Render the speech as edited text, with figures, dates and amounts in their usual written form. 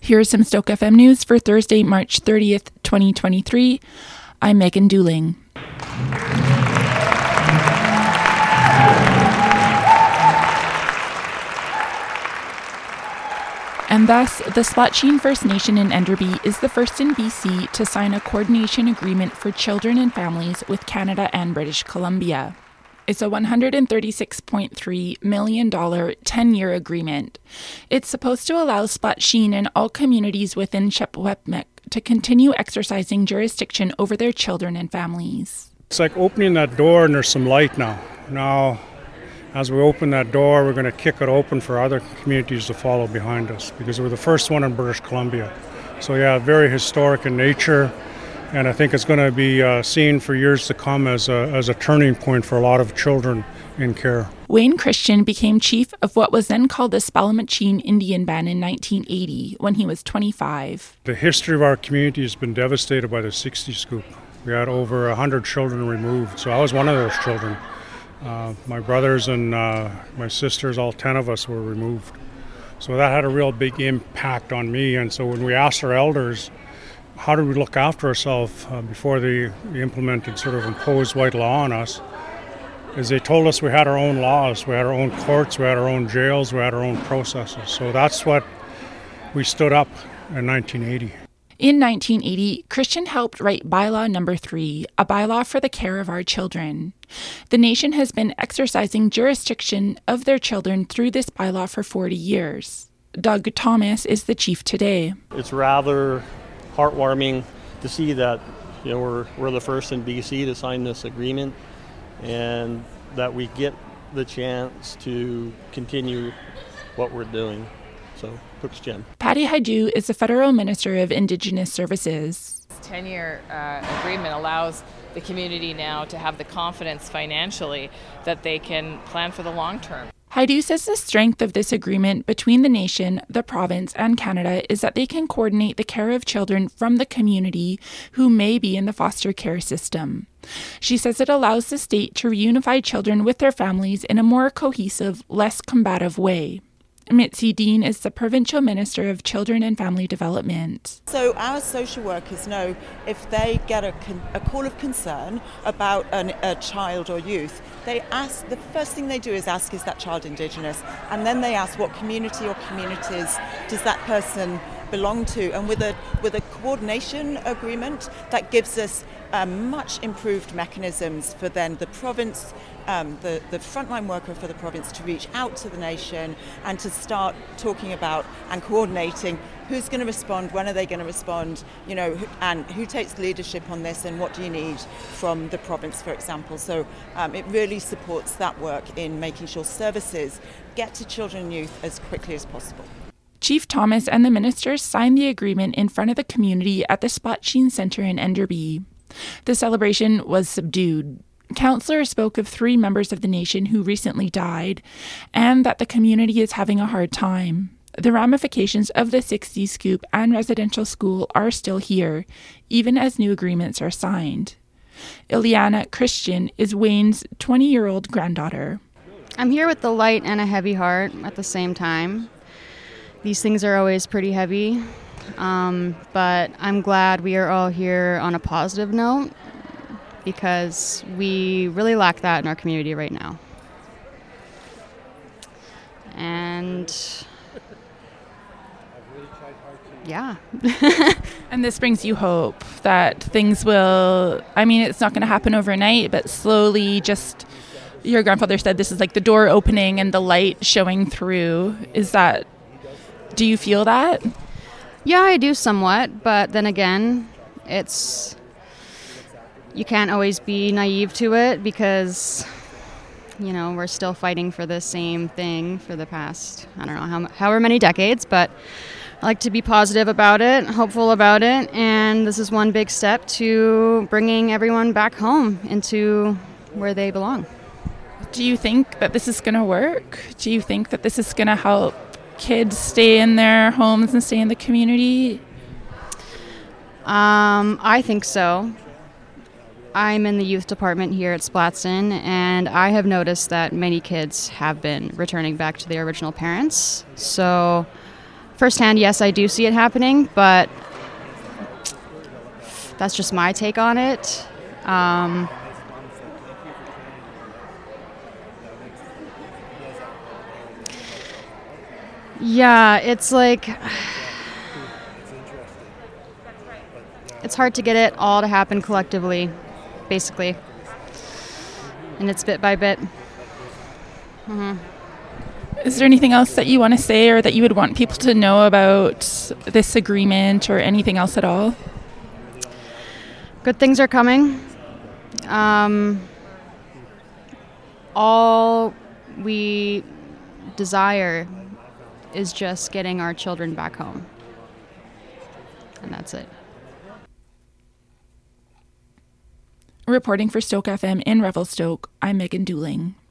Here is some Stoke FM news for Thursday, March 30th, 2023. I'm Megan Dooling. And thus, the Splatcheen First Nation in Enderby is the first in BC to sign a coordination agreement for children and families with Canada and British Columbia. It's a $136.3 million 10-year agreement. It's supposed to allow Splatcheen and all communities within Secwepemc to continue exercising jurisdiction over their children and families. It's like opening that door and there's some light now. Now, as we open that door, we're going to kick it open for other communities to follow behind us because we're the first one in British Columbia. So yeah, very historic in nature. And I think it's going to be seen for years to come as a turning point for a lot of children in care. Wayne Christian became chief of what was then called the Spalmacheen Indian Band in 1980 when he was 25. The history of our community has been devastated by the 60s scoop. We had over 100 children removed, so I was one of those children. My brothers and my sisters, all 10 of us were removed. So that had a real big impact on me. And so when we asked our elders, how do we look after ourselves before they implemented sort of imposed white law on us, is they told us we had our own laws, we had our own courts, we had our own jails, we had our own processes. So that's what we stood up in 1980. In 1980, Christian helped write Bylaw Number 3, a bylaw for the care of our children. The nation has been exercising jurisdiction of their children through this bylaw for 40 years. Doug Thomas is the chief today. It's rather heartwarming to see that we're the first in BC to sign this agreement and that we get the chance to continue what we're doing. So, Cook's Gem. Patty Hajdu is the Federal Minister of Indigenous Services. This 10-year agreement allows the community now to have the confidence financially that they can plan for the long term. Hajdu says the strength of this agreement between the nation, the province, and Canada is that they can coordinate the care of children from the community who may be in the foster care system. She says it allows the state to reunify children with their families in a more cohesive, less combative way. Mitzi Dean is the Provincial Minister of Children and Family Development. So our social workers know if they get a call of concern about a child or youth, they ask, the first thing they do is ask, is that child Indigenous? And then they ask what community or communities does that person belong to? And with a coordination agreement, that gives us much improved mechanisms for then the province, the frontline worker for the province to reach out to the nation and to start talking about and coordinating who's going to respond, when are they going to respond, and who takes leadership on this and what do you need from the province, for example. So it really supports that work in making sure services get to children and youth as quickly as possible. Chief Thomas and the ministers signed the agreement in front of the community at the Splatcheen Centre in Enderby. The celebration was subdued. Councillors spoke of 3 members of the nation who recently died and that the community is having a hard time. The ramifications of the 60s scoop and residential school are still here, even as new agreements are signed. Ileana Christian is Wayne's 20-year-old granddaughter. I'm here with a light and a heavy heart at the same time. These things are always pretty heavy, but I'm glad we are all here on a positive note because we really lack that in our community right now. And yeah. And this brings you hope that things will, it's not going to happen overnight, but slowly just, your grandfather said this is like the door opening and the light showing through. Do you feel that? Yeah, I do somewhat, but then again, you can't always be naive to it because, we're still fighting for the same thing for the past, I don't know, however many decades, but I like to be positive about it, hopeful about it, and this is one big step to bringing everyone back home into where they belong. Do you think that this is going to work? Do you think that this is going to help kids stay in their homes and stay in the community? I think so. I'm in the youth department here at Splatson, and I have noticed that many kids have been returning back to their original parents. So firsthand, yes, I do see it happening, but that's just my take on it. Yeah, it's like, it's hard to get it all to happen collectively, basically. And it's bit by bit. Is there anything else that you want to say or that you would want people to know about this agreement or anything else at all? Good things are coming. All we desire is just getting our children back home. And that's it. Reporting for Stoke FM in Revelstoke, I'm Megan Dooling.